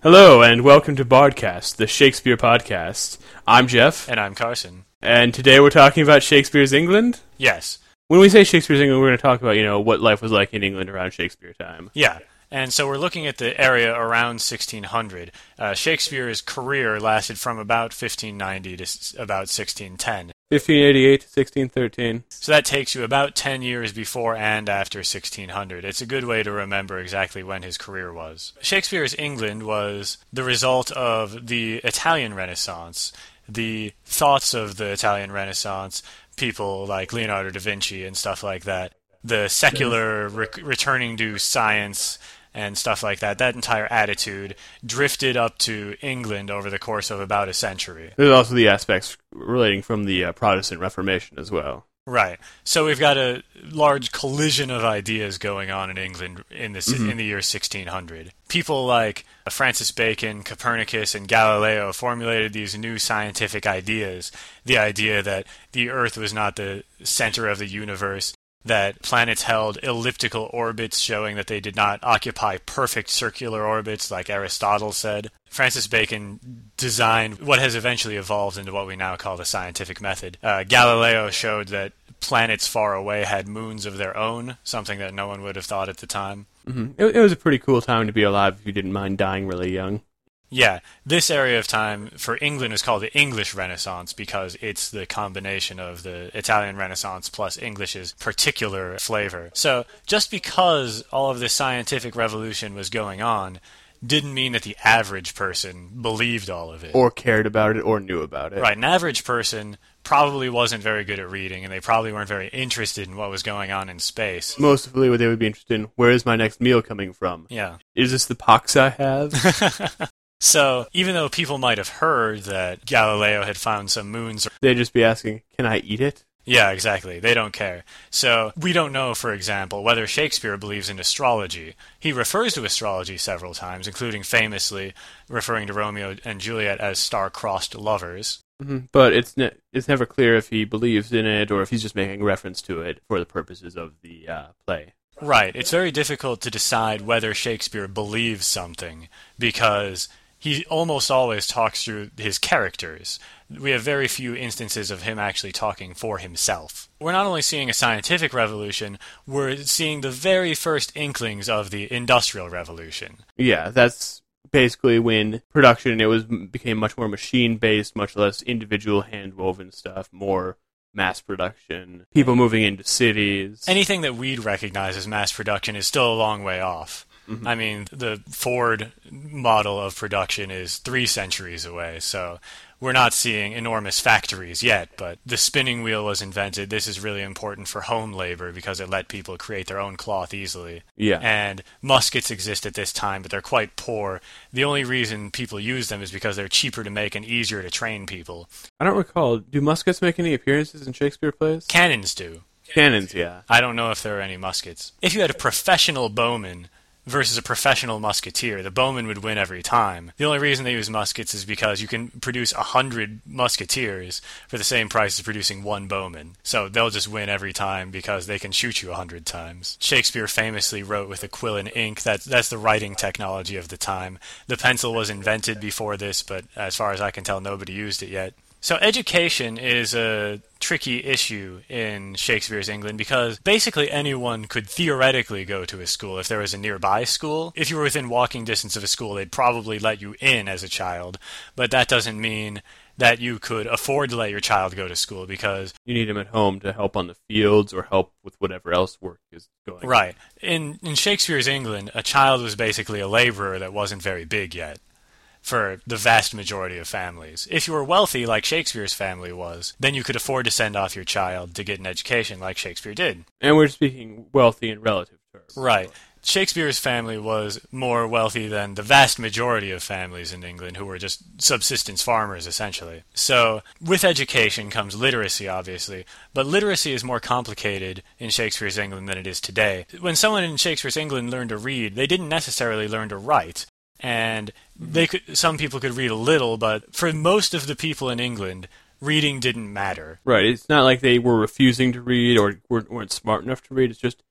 Hello, and welcome to Bardcast, the Shakespeare podcast. I'm Jeff. And I'm Carson. And today we're talking about Shakespeare's England? Yes. When we say Shakespeare's England, we're going to talk about, what life was like in England around Shakespeare time. Yeah. And so we're looking at the area around 1600. Shakespeare's career lasted from about 1590 to about 1610. 1588 to 1613. So that takes you about 10 years before and after 1600. It's a good way to remember exactly when his career was. Shakespeare's England was the result of the Italian Renaissance. The thoughts of the Italian Renaissance, people like Leonardo da Vinci and stuff like that. The secular returning to science and stuff like that, that entire attitude drifted up to England over the course of about a century. There's also the aspects relating from the Protestant Reformation as well. Right. So we've got a large collision of ideas going on in England in the year 1600. People like Francis Bacon, Copernicus, and Galileo formulated these new scientific ideas. The idea that the Earth was not the center of the universe, that planets held elliptical orbits showing that they did not occupy perfect circular orbits like Aristotle said. Francis Bacon designed what has eventually evolved into what we now call the scientific method. Galileo showed that planets far away had moons of their own, something that no one would have thought at the time. Mm-hmm. It was a pretty cool time to be alive if you didn't mind dying really young. Yeah, this area of time for England is called the English Renaissance because it's the combination of the Italian Renaissance plus English's particular flavor. So just because all of this scientific revolution was going on didn't mean that the average person believed all of it. Or cared about it or knew about it. Right, an average person probably wasn't very good at reading, and they probably weren't very interested in what was going on in space. Mostly what they would be interested in, where is my next meal coming from? Yeah. Is this the pox I have? So, even though people might have heard that Galileo had found some moons... They'd just be asking, can I eat it? Yeah, exactly. They don't care. So, we don't know, for example, whether Shakespeare believes in astrology. He refers to astrology several times, including famously referring to Romeo and Juliet as star-crossed lovers. Mm-hmm. But it's never clear if he believes in it or if he's just making reference to it for the purposes of the play. Right. It's very difficult to decide whether Shakespeare believes something because he almost always talks through his characters. We have very few instances of him actually talking for himself. We're not only seeing a scientific revolution, we're seeing the very first inklings of the Industrial Revolution. Yeah, that's basically when production became much more machine-based, much less individual hand-woven stuff, more mass production, people moving into cities. Anything that we'd recognize as mass production is still a long way off. Mm-hmm. I mean, the Ford model of production is 3 centuries away, so we're not seeing enormous factories yet, but the spinning wheel was invented. This is really important for home labor because it let people create their own cloth easily. Yeah. And muskets exist at this time, but they're quite poor. The only reason people use them is because they're cheaper to make and easier to train people. I don't recall. Do muskets make any appearances in Shakespeare plays? Cannons do. Cannons, yeah. I don't know if there are any muskets. If you had a professional bowman versus a professional musketeer, the bowman would win every time. The only reason they use muskets is because you can produce 100 musketeers for the same price as producing 1 bowman. So they'll just win every time because they can shoot you 100 times. Shakespeare famously wrote with a quill and ink. That's the writing technology of the time. The pencil was invented before this, but as far as I can tell, nobody used it yet. So education is a tricky issue in Shakespeare's England because basically anyone could theoretically go to a school if there was a nearby school. If you were within walking distance of a school, they'd probably let you in as a child, but that doesn't mean that you could afford to let your child go to school because you need him at home to help on the fields or help with whatever else work is going on. Right. In Shakespeare's England, a child was basically a laborer that wasn't very big yet for the vast majority of families. If you were wealthy, like Shakespeare's family was, then you could afford to send off your child to get an education like Shakespeare did. And we're speaking wealthy in relative terms. Right. Shakespeare's family was more wealthy than the vast majority of families in England who were just subsistence farmers, essentially. So, with education comes literacy, obviously, but literacy is more complicated in Shakespeare's England than it is today. When someone in Shakespeare's England learned to read, they didn't necessarily learn to write. And some people could read a little, but for most of the people in England, reading didn't matter. Right. It's not like they were refusing to read or weren't smart enough to read. It's just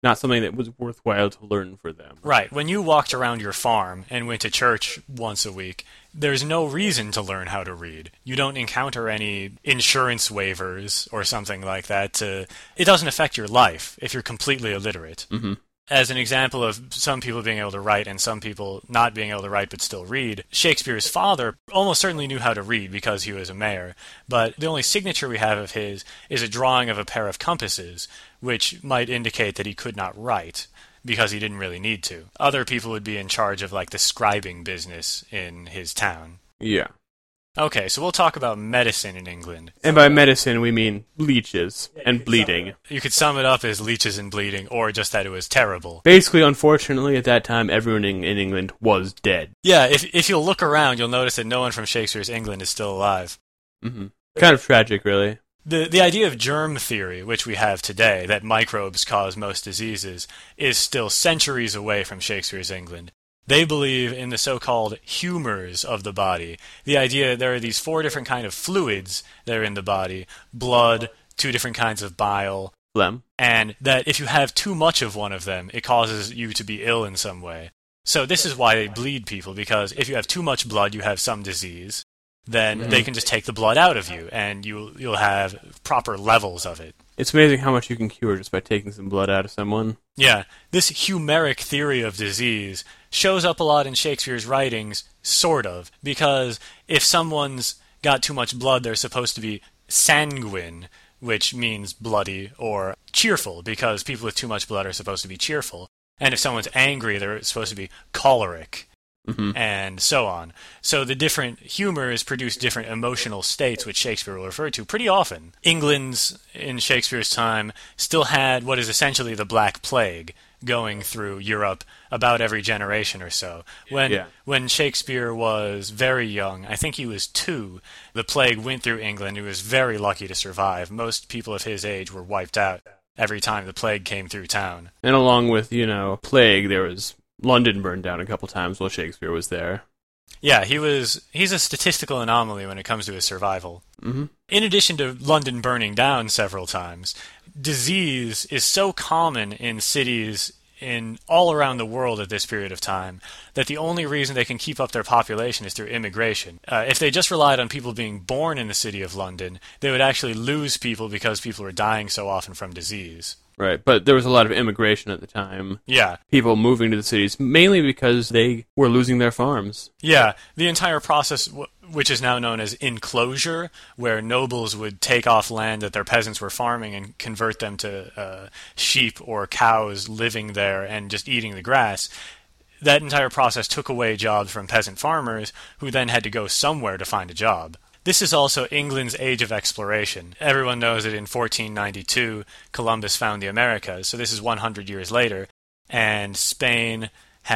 not something that was worthwhile to learn for them. Right. When you walked around your farm and went to church once a week, there's no reason to learn how to read. You don't encounter any insurance waivers or something like that. It doesn't affect your life if you're completely illiterate. Mm-hmm. As an example of some people being able to write and some people not being able to write but still read, Shakespeare's father almost certainly knew how to read because he was a mayor, but the only signature we have of his is a drawing of a pair of compasses, which might indicate that he could not write because he didn't really need to. Other people would be in charge of like the scribing business in his town. Yeah. Okay, so we'll talk about medicine in England. And by medicine, we mean leeches and bleeding. You could sum it up as leeches and bleeding, or just that it was terrible. Basically, unfortunately, at that time, everyone in England was dead. Yeah, if you'll look around, you'll notice that no one from Shakespeare's England is still alive. Mm-hmm. Kind of tragic, really. The idea of germ theory, which we have today, that microbes cause most diseases, is still centuries away from Shakespeare's England. They believe in the so-called humors of the body. The idea there are these 4 different kind of fluids that are in the body. Blood, 2 different kinds of bile. Phlegm. And that if you have too much of one of them, it causes you to be ill in some way. So this is why they bleed people, because if you have too much blood, you have some disease. Then they can just take the blood out of you, and you'll have proper levels of it. It's amazing how much you can cure just by taking some blood out of someone. Yeah, this Humeric theory of disease shows up a lot in Shakespeare's writings, sort of, because if someone's got too much blood, they're supposed to be sanguine, which means bloody, or cheerful, because people with too much blood are supposed to be cheerful. And if someone's angry, they're supposed to be choleric. Mm-hmm. And so on. So the different humors produce different emotional states, which Shakespeare will refer to pretty often. England's, in Shakespeare's time, still had what is essentially the Black Plague going through Europe about every generation or so. When Shakespeare was very young, I think he was 2, the plague went through England. He was very lucky to survive. Most people of his age were wiped out every time the plague came through town. And along with, plague, there was London burned down a couple times while Shakespeare was there. Yeah, he's a statistical anomaly when it comes to his survival. Mm-hmm. In addition to London burning down several times, disease is so common in cities in all around the world at this period of time that the only reason they can keep up their population is through immigration. If they just relied on people being born in the city of London, they would actually lose people because people were dying so often from disease. Right, but there was a lot of immigration at the time. Yeah. People moving to the cities, mainly because they were losing their farms. Yeah, the entire process, which is now known as enclosure, where nobles would take off land that their peasants were farming and convert them to sheep or cows living there and just eating the grass. That entire process took away jobs from peasant farmers, who then had to go somewhere to find a job. This is also England's age of exploration. Everyone knows that in 1492, Columbus found the Americas, so this is 100 years later, and Spain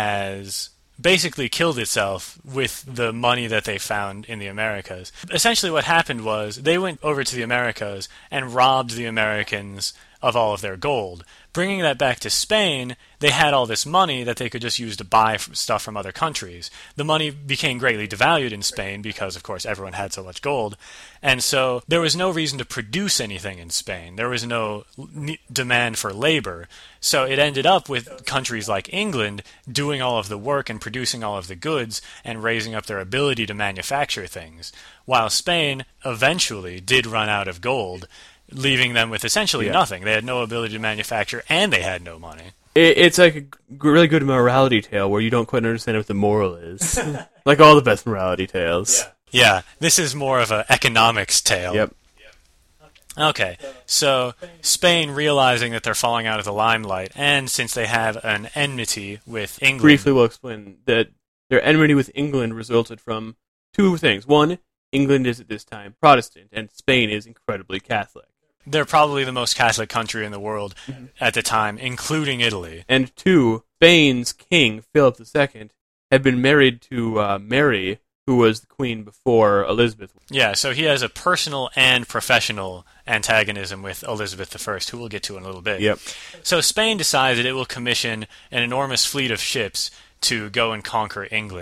has basically killed itself with the money that they found in the Americas. Essentially what happened was they went over to the Americas and robbed the Americans of all of their gold. Bringing that back to Spain, they had all this money that they could just use to buy stuff from other countries. The money became greatly devalued in Spain because, of course, everyone had so much gold. And so there was no reason to produce anything in Spain. There was no demand for labor. So it ended up with countries like England doing all of the work and producing all of the goods and raising up their ability to manufacture things, while Spain eventually did run out of gold, leaving them with essentially nothing. They had no ability to manufacture, and they had no money. It's like a really good morality tale where you don't quite understand what the moral is. Like all the best morality tales. Yeah, this is more of an economics tale. Yep. Okay, so Spain, realizing that they're falling out of the limelight, and since they have an enmity with England... Briefly, we'll explain that their enmity with England resulted from 2 things. 1, England is at this time Protestant, and Spain is incredibly Catholic. They're probably the most Catholic country in the world at the time, including Italy. And 2, Spain's king, Philip II, had been married to Mary, who was the queen before Elizabeth. Yeah, so he has a personal and professional antagonism with Elizabeth I, who we'll get to in a little bit. Yep. So Spain decided it will commission an enormous fleet of ships to go and conquer England.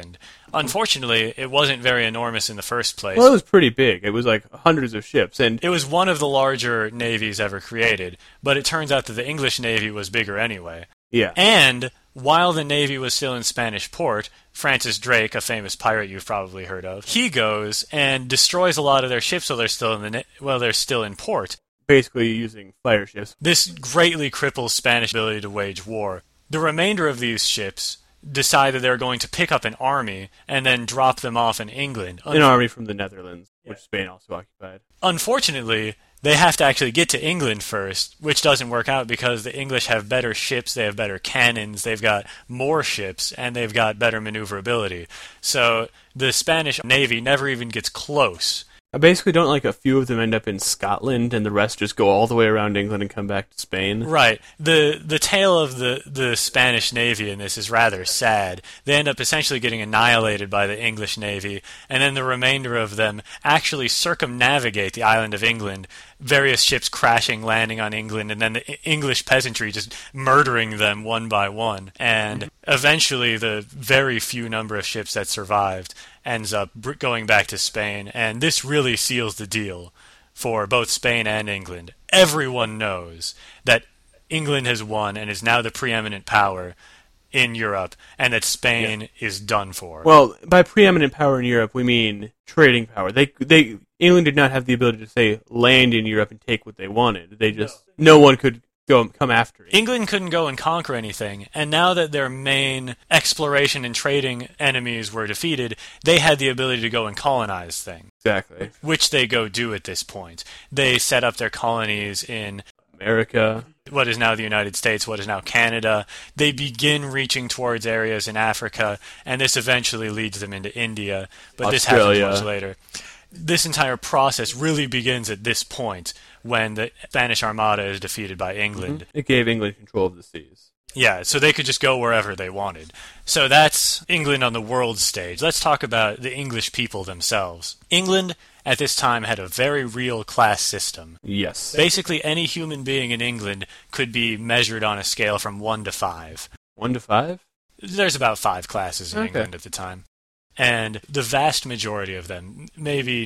Unfortunately, it wasn't very enormous in the first place. Well, it was pretty big. It was like hundreds of ships, and It was one of the larger navies ever created, but it turns out that the English navy was bigger anyway. yeah. And while the navy was still in Spanish port, Francis Drake, a famous pirate you've probably heard of, he goes and destroys a lot of their ships while they're still in port. Basically using fire ships. This greatly cripples Spanish ability to wage war. The remainder of these ships decided they're going to pick up an army and then drop them off in England. An army from the Netherlands, which Spain also occupied. Unfortunately, they have to actually get to England first, which doesn't work out because the English have better ships, they have better cannons, they've got more ships, and they've got better maneuverability. So the Spanish navy never even gets close. Basically, don't like a few of them end up in Scotland, and the rest just go all the way around England and come back to Spain? Right. The tale of the Spanish Navy in this is rather sad. They end up essentially getting annihilated by the English Navy, and then the remainder of them actually circumnavigate the island of England, various ships crashing, landing on England, and then the English peasantry just murdering them one by one. And eventually the very few number of ships that survived ends up going back to Spain, and this really seals the deal for both Spain and England. Everyone knows that England has won and is now the preeminent power in Europe, and that Spain is done for. Well, by preeminent power in Europe, we mean trading power. England did not have the ability to, say, land in Europe and take what they wanted. No one could come after it. England couldn't go and conquer anything, and now that their main exploration and trading enemies were defeated, they had the ability to go and colonize things. Exactly. Which they go do at this point. They set up their colonies in America, what is now the United States, what is now Canada. They begin reaching towards areas in Africa, and this eventually leads them into India, but this happens much later. This entire process really begins at this point, when the Spanish Armada is defeated by England. It gave England control of the seas. Yeah, so they could just go wherever they wanted. So that's England on the world stage. Let's talk about the English people themselves. England, at this time, had a very real class system. Yes. Basically, any human being in England could be measured on a scale from 1 to 5. 1 to 5? There's about 5 classes in England at the time. And the vast majority of them, maybe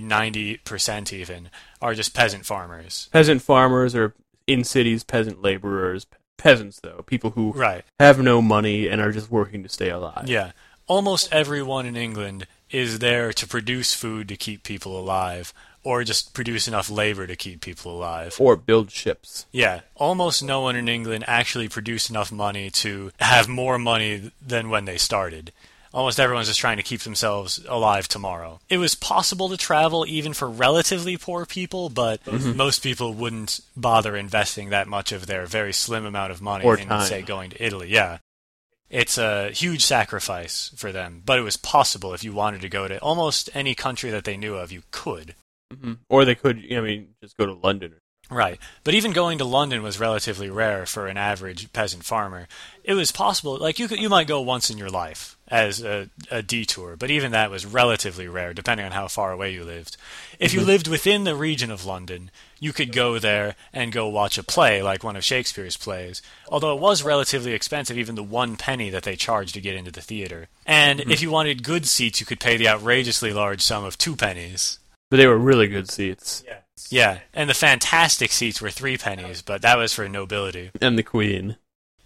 90% even, are just peasant farmers. Peasant farmers or in cities, peasant laborers. Peasants, though. People who Right. have no money and are just working to stay alive. Yeah. Almost everyone in England is there to produce food to keep people alive, or just produce enough labor to keep people alive. Or build ships. Yeah. Almost no one in England actually produced enough money to have more money than when they started. Almost everyone's just trying to keep themselves alive tomorrow. It was possible to travel even for relatively poor people, but most people wouldn't bother investing that much of their very slim amount of money Or in, time. say, going to Italy. Yeah. It's a huge sacrifice for them, but it was possible if you wanted to go to almost any country that they knew of, you could. Mm-hmm. Or they could, just go to London. Right. But even going to London was relatively rare for an average peasant farmer. It was possible, like you might go once in your life as a detour, but even that was relatively rare, depending on how far away you lived. If you lived within the region of London, you could go there and go watch a play, like one of Shakespeare's plays, although it was relatively expensive, even the 1 penny that they charged to get into the theater. And if you wanted good seats, you could pay the outrageously large sum of 2 pennies. But they were really good seats. Yeah, and the fantastic seats were 3 pennies, but that was for nobility. And the Queen.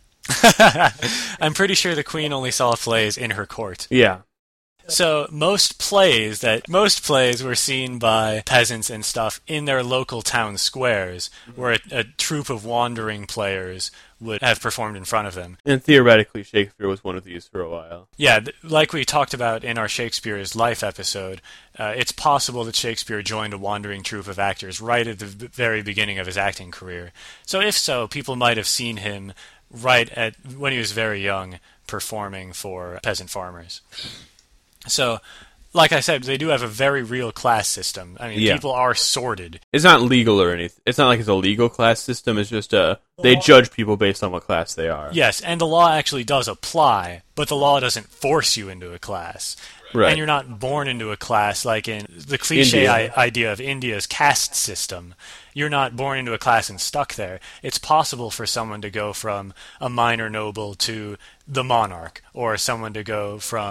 I'm pretty sure the Queen only saw plays in her court. Yeah. So most plays were seen by peasants and stuff in their local town squares, where a troupe of wandering players would have performed in front of them. And theoretically, Shakespeare was one of these for a while. Yeah, like we talked about in our Shakespeare's Life episode, it's possible that Shakespeare joined a wandering troupe of actors right at the very beginning of his acting career. So if so, people might have seen him when he was very young, performing for peasant farmers. So, like I said, they do have a very real class system. I mean, people are sorted. It's not legal or anything. It's not like it's a legal class system. It's just they judge people based on what class they are. Yes, and the law actually does apply, but the law doesn't force you into a class. Right. And you're not born into a class like in the cliche idea of India's caste system. You're not born into a class and stuck there. It's possible for someone to go from a minor noble to the monarch, or someone to go from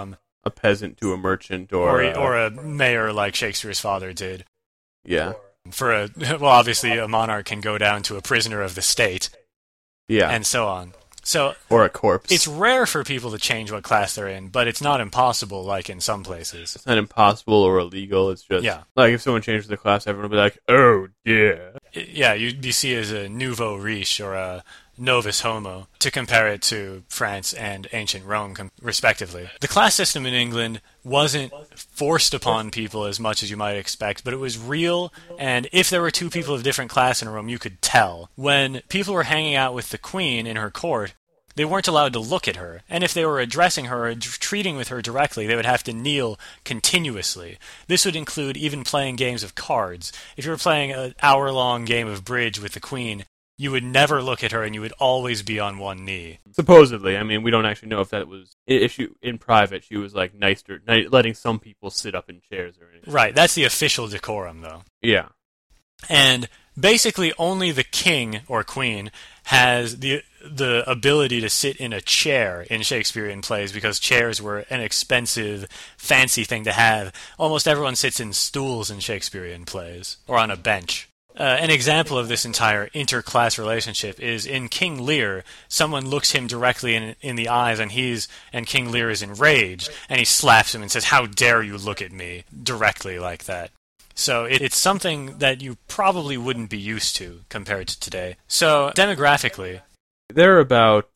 a peasant to a merchant, or a mayor like Shakespeare's father did. Yeah. Obviously a monarch can go down to a prisoner of the state. Yeah. And so on. So, or a corpse. It's rare for people to change what class they're in, but it's not impossible like in some places. It's not impossible or illegal. It's just like if someone changes the class, everyone will be like, "Oh, yeah." Yeah, you'd be seen as a nouveau riche or a novus homo, to compare it to France and ancient Rome, respectively. The class system in England wasn't forced upon people as much as you might expect, but it was real, and if there were two people of different class in a room, you could tell. When people were hanging out with the queen in her court, they weren't allowed to look at her, and if they were addressing her or treating with her directly, they would have to kneel continuously. This would include even playing games of cards. If you were playing an hour-long game of bridge with the queen, you would never look at her, and you would always be on one knee. Supposedly. I mean, we don't actually know if that was... If she, in private, she was, like, letting some people sit up in chairs or anything. Right, that's the official decorum, though. Yeah. And basically only the king or queen has the ability to sit in a chair in Shakespearean plays, because chairs were an expensive, fancy thing to have. Almost everyone sits in stools in Shakespearean plays, or on a bench. An example of this entire inter-class relationship is in King Lear. Someone looks him directly in the eyes, and King Lear is enraged, and he slaps him and says, "How dare you look at me?" directly like that. So it's something that you probably wouldn't be used to compared to today. So demographically, there are about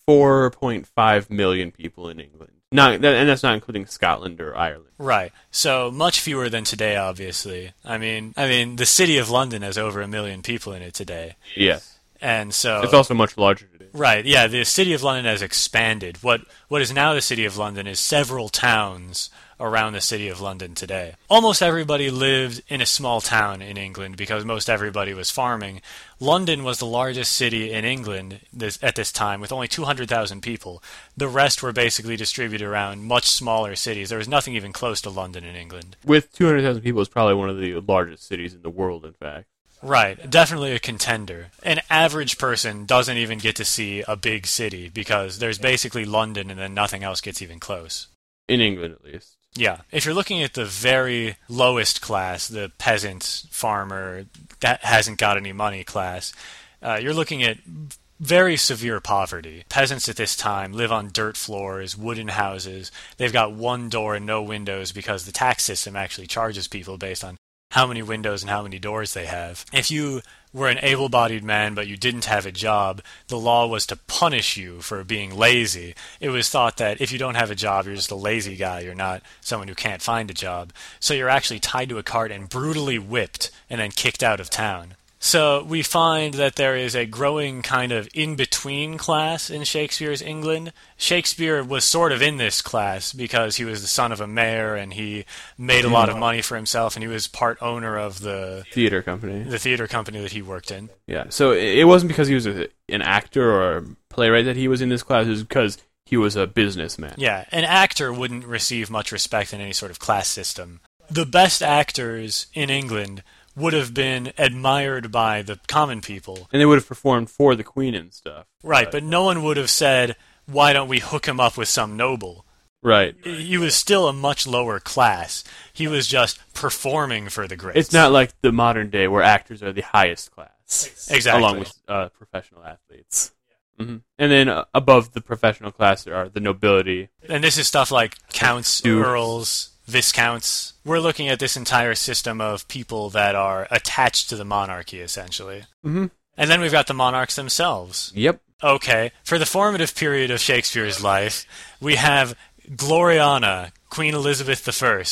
4.5 million people in England. And that's not including Scotland or Ireland. Right. So much fewer than today, obviously. I mean, the city of London has over 1 million people in it today. Yes. And so it's also much larger today. Right. Yeah, the city of London has expanded. What is now the city of London is several towns around the city of London today. Almost everybody lived in a small town in England because most everybody was farming. London was the largest city in England at this time, with only 200,000 people. The rest were basically distributed around much smaller cities. There was nothing even close to London in England. With 200,000 people, it's probably one of the largest cities in the world, in fact. Right, definitely a contender. An average person doesn't even get to see a big city because there's basically London and then nothing else gets even close. In England, at least. Yeah, if you're looking at the very lowest class, the peasant, farmer, that hasn't got any money class, you're looking at very severe poverty. Peasants at this time live on dirt floors, wooden houses. They've got one door and no windows because the tax system actually charges people based on how many windows and how many doors they have. If you were an able-bodied man but you didn't have a job, the law was to punish you for being lazy. It was thought that if you don't have a job, you're just a lazy guy. You're not someone who can't find a job. So you're actually tied to a cart and brutally whipped and then kicked out of town. So we find that there is a growing kind of in-between class in Shakespeare's England. Shakespeare was sort of in this class because he was the son of a mayor and he made a lot of money for himself, and he was part owner of the theater company that he worked in. Yeah, so it wasn't because he was an actor or a playwright that he was in this class. It was because he was a businessman. Yeah, an actor wouldn't receive much respect in any sort of class system. The best actors in England would have been admired by the common people. And they would have performed for the queen and stuff. Right, but no one would have said, why don't we hook him up with some noble? Right. He was still a much lower class. He was just performing for the greats. It's not like the modern day where actors are the highest class. Exactly. Along with professional athletes. Mm-hmm. And then above the professional class are the nobility. And this is stuff like counts, earls, viscounts. We're looking at this entire system of people that are attached to the monarchy, essentially. Mm-hmm. And then we've got the monarchs themselves. Yep. Okay, for the formative period of Shakespeare's life, we have Gloriana, Queen Elizabeth I,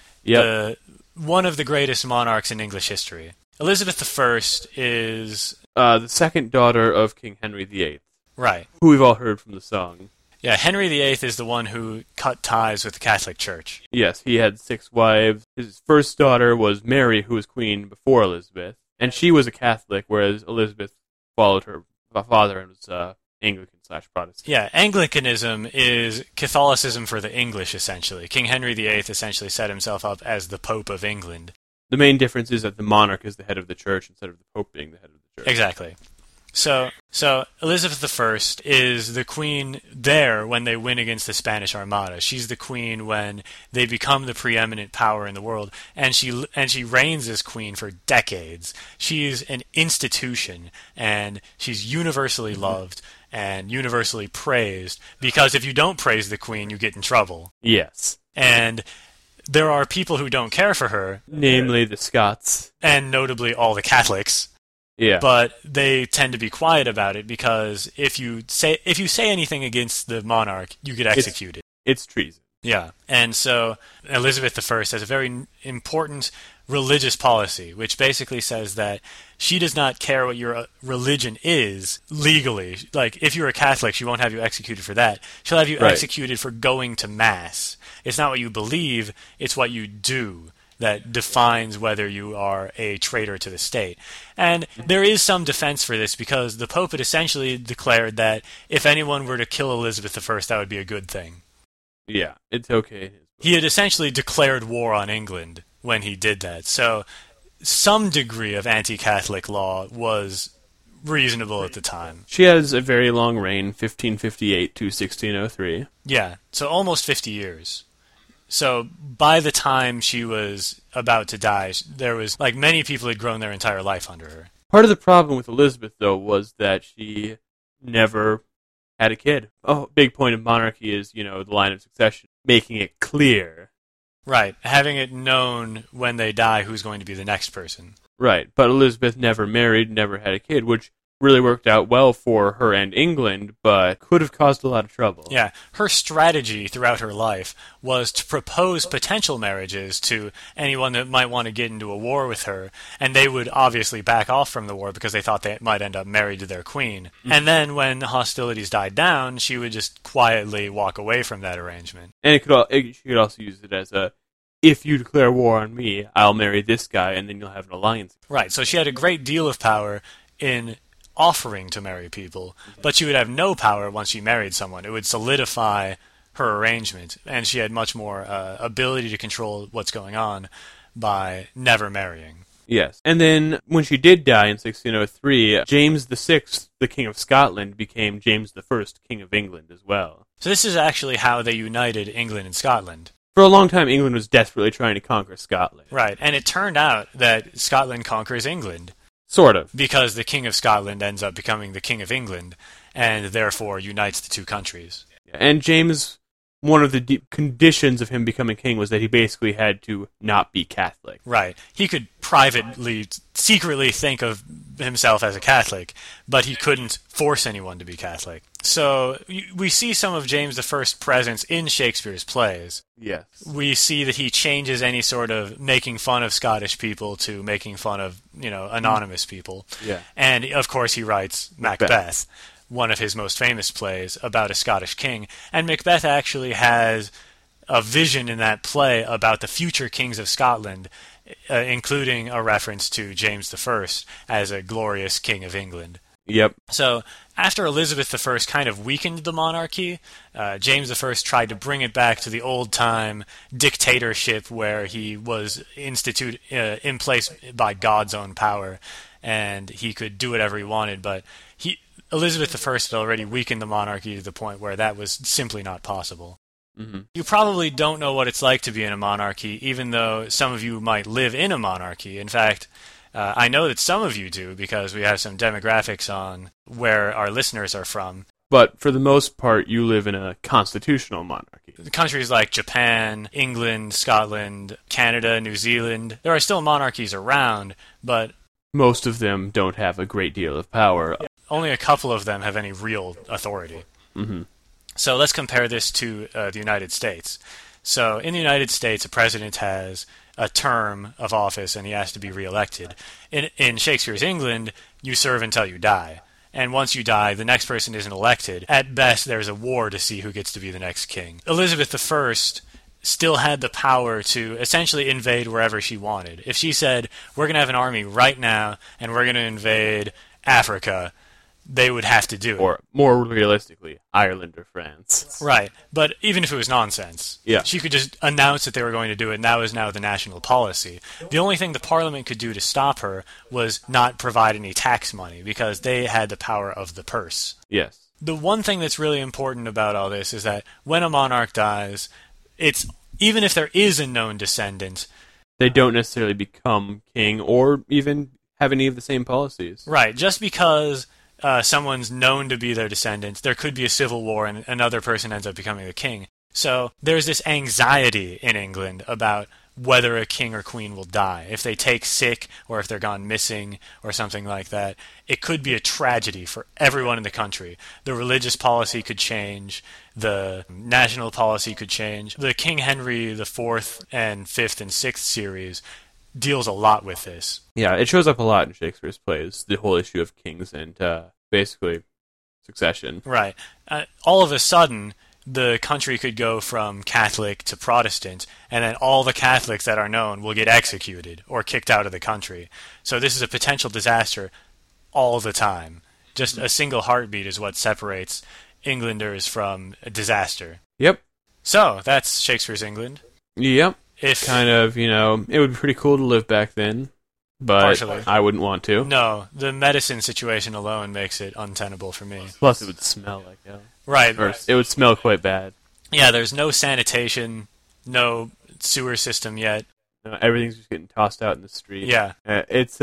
one of the greatest monarchs in English history. Elizabeth I is the second daughter of King Henry VIII. Right. Who we've all heard from the song. Yeah, Henry VIII is the one who cut ties with the Catholic Church. Yes, he had 6 wives. His first daughter was Mary, who was queen before Elizabeth, and she was a Catholic, whereas Elizabeth followed her father and was Anglican/Protestant. Yeah, Anglicanism is Catholicism for the English, essentially. King Henry VIII essentially set himself up as the Pope of England. The main difference is that the monarch is the head of the church instead of the Pope being the head of the church. Exactly. So Elizabeth I is the queen there when they win against the Spanish Armada. She's the queen when they become the preeminent power in the world, and she reigns as queen for decades. She's an institution, and she's universally loved and universally praised, because if you don't praise the queen, you get in trouble. Yes. And there are people who don't care for her, namely the Scots, and notably all the Catholics. Yeah. But they tend to be quiet about it, because if you say anything against the monarch, you get executed. It's treason. Yeah. And so Elizabeth I has a very important religious policy, which basically says that she does not care what your religion is legally. Like, if you're a Catholic, she won't have you executed for that. She'll have you executed for going to Mass. It's not what you believe, it's what you do that defines whether you are a traitor to the state. And there is some defense for this, because the Pope had essentially declared that if anyone were to kill Elizabeth I, that would be a good thing. Yeah, it's okay. He had essentially declared war on England when he did that. So some degree of anti-Catholic law was reasonable at the time. She has a very long reign, 1558 to 1603. Yeah, so almost 50 years. So by the time she was about to die, there was, like, many people had grown their entire life under her. Part of the problem with Elizabeth, though, was that she never had a kid. Oh, big point of monarchy is, the line of succession, making it clear. Right, having it known when they die who's going to be the next person. Right, but Elizabeth never married, never had a kid, which really worked out well for her and England, but could have caused a lot of trouble. Yeah, her strategy throughout her life was to propose potential marriages to anyone that might want to get into a war with her, and they would obviously back off from the war because they thought they might end up married to their queen. Mm-hmm. And then when hostilities died down, she would just quietly walk away from that arrangement. And she could also use it as if you declare war on me, I'll marry this guy, and then you'll have an alliance. Right, so she had a great deal of power in offering to marry people, but she would have no power once she married someone. It would solidify her arrangement, and she had much more ability to control what's going on by never marrying. Yes, and then when she did die in 1603, James VI, the King of Scotland, became James I, King of England as well. So this is actually how they united England and Scotland. For a long time, England was desperately trying to conquer Scotland. Right, and it turned out that Scotland conquers England. Sort of. Because the King of Scotland ends up becoming the King of England, and therefore unites the two countries. And James, one of the conditions of him becoming king was that he basically had to not be Catholic. Right. He could privately, secretly think of himself as a Catholic, but he couldn't force anyone to be Catholic. So we see some of James I's presence in Shakespeare's plays. Yes. We see that he changes any sort of making fun of Scottish people to making fun of, anonymous people. Yeah. And, of course, he writes Macbeth, one of his most famous plays about a Scottish king. And Macbeth actually has a vision in that play about the future kings of Scotland, including a reference to James I as a glorious king of England. Yep. So after Elizabeth I kind of weakened the monarchy, James I tried to bring it back to the old-time dictatorship where he was in place by God's own power, and he could do whatever he wanted. But Elizabeth I had already weakened the monarchy to the point where that was simply not possible. Mm-hmm. You probably don't know what it's like to be in a monarchy, even though some of you might live in a monarchy. In fact, I know that some of you do, because we have some demographics on where our listeners are from. But for the most part, you live in a constitutional monarchy. Countries like Japan, England, Scotland, Canada, New Zealand, there are still monarchies around, but most of them don't have a great deal of power. Only a couple of them have any real authority. Mm-hmm. So let's compare this to the United States. So in the United States, a president has a term of office and he has to be reelected. In Shakespeare's England, you serve until you die. And once you die, the next person isn't elected. At best, there's a war to see who gets to be the next king. Elizabeth I still had the power to essentially invade wherever she wanted. If she said, we're going to have an army right now and we're going to invade Africa, they would have to do it. Or, more realistically, Ireland or France. Right. But even if it was nonsense, Yeah. she could just announce that they were going to do it, and that was now the national policy. The only thing the Parliament could do to stop her was not provide any tax money, because they had the power of the purse. Yes. The one thing that's really important about all this is that when a monarch dies, it's even if there is a known descendant, They don't necessarily become king or even have any of the same policies. right, just because someone's known to be their descendant, there could be a civil war and another person ends up becoming the king. So there's this anxiety in England about whether a king or queen will die. If they take sick or if they're gone missing or something like that, it could be a tragedy for everyone in the country. The religious policy could change. The national policy could change. The King Henry the Fourth and Fifth and Sixth series deals a lot with this. Yeah, it shows up a lot in Shakespeare's plays, the whole issue of kings and basically succession. Right. All of a sudden, the country could go from Catholic to Protestant, and then all the Catholics that are known will get executed or kicked out of the country. So this is a potential disaster all the time. Just a single heartbeat is what separates Englanders from a disaster. Yep. So, that's Shakespeare's England. Yep. If Kind of, it would be pretty cool to live back then, but Partially. I wouldn't want to. No, the medicine situation alone makes it untenable for me. Plus, it would smell like hell. Right. Or it would smell quite bad. Yeah, there's no sanitation, no sewer system yet. Everything's just getting tossed out in the street. Yeah. It's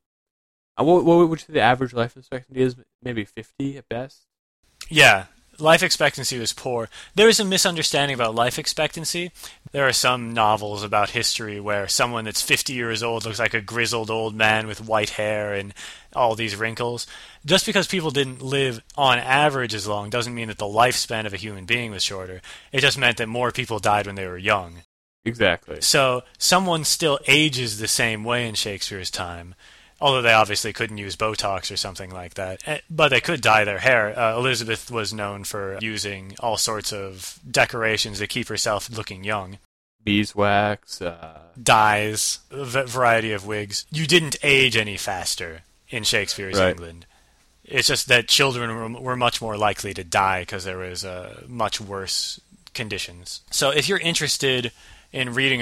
what would you say the average life expectancy is? Maybe 50 at best. Yeah, life expectancy was poor. There is a misunderstanding about life expectancy. There are some novels about history where someone that's 50 years old looks like a grizzled old man with white hair and all these wrinkles. Just because people didn't live on average as long doesn't mean that the lifespan of a human being was shorter. It just meant that more people died when they were young. Exactly. So someone still ages the same way in Shakespeare's time. Although they obviously couldn't use Botox or something like that. But they could dye their hair. Elizabeth was known for using all sorts of decorations to keep herself looking young. Beeswax. Dyes, a variety of wigs. You didn't age any faster in Shakespeare's Right. England. It's just that children were much more likely to die because there was much worse conditions. So if you're interested in reading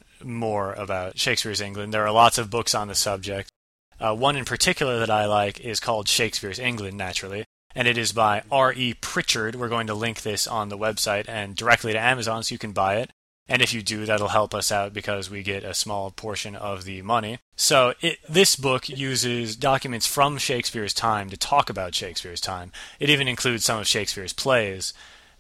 more about Shakespeare's England, there are lots of books on the subject. One in particular that I like is called Shakespeare's England, naturally, and it is by R.E. Pritchard. We're going to link this on the website and directly to Amazon so you can buy it. And if you do, that'll help us out because we get a small portion of the money. So this book uses documents from Shakespeare's time to talk about Shakespeare's time. It even includes some of Shakespeare's plays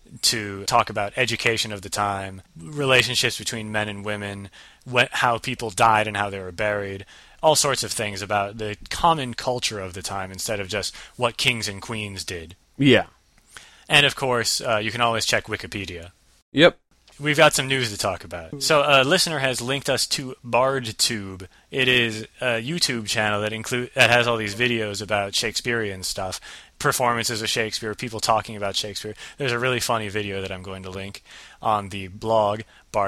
to talk about education of the time, relationships between men and women, how people died and how they were buried, all sorts of things about the common culture of the time instead of just what kings and queens did. Yeah. And of course, you can always check Wikipedia. Yep. We've got some news to talk about. So a listener has linked us to BardTube. It is a YouTube channel that has all these videos about Shakespearean stuff, performances of Shakespeare, people talking about Shakespeare. There's a really funny video that I'm going to link on the blog,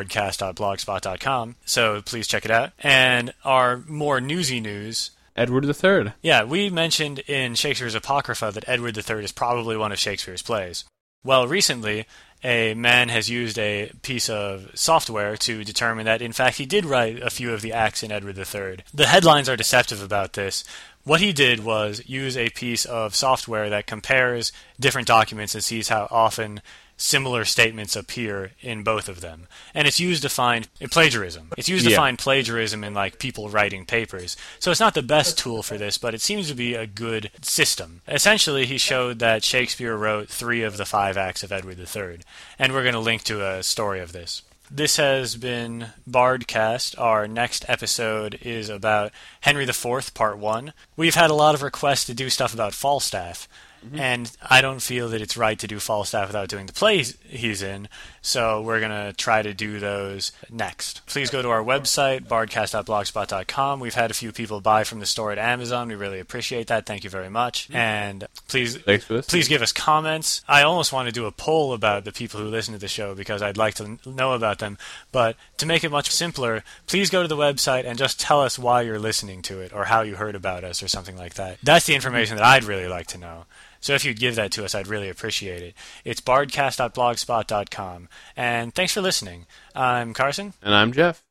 bardcast.blogspot.com, so please check it out. And our more newsy news... Edward III. Yeah, we mentioned in Shakespeare's Apocrypha that Edward III is probably one of Shakespeare's plays. Well, recently, a man has used a piece of software to determine that, in fact, he did write a few of the acts in Edward III. The headlines are deceptive about this. What he did was use a piece of software that compares different documents and sees how often similar statements appear in both of them. And it's used to find plagiarism. It's used to find plagiarism in people writing papers. So it's not the best tool for this, but it seems to be a good system. Essentially, he showed that Shakespeare wrote 3 of the 5 acts of Edward III. And we're going to link to a story of this. This has been Bardcast. Our next episode is about Henry IV, Part 1. We've had a lot of requests to do stuff about Falstaff, and I don't feel that it's right to do Falstaff without doing the play he's in, so we're going to try to do those next. Please go to our website, bardcast.blogspot.com. We've had a few people buy from the store at Amazon. We really appreciate that. Thank you very much. And please give us comments. I almost want to do a poll about the people who listen to the show because I'd like to know about them, but to make it much simpler, please go to the website and just tell us why you're listening to it or how you heard about us or something like that. That's the information that I'd really like to know. So if you'd give that to us, I'd really appreciate it. It's bardcast.blogspot.com. And thanks for listening. I'm Carson. And I'm Jeff.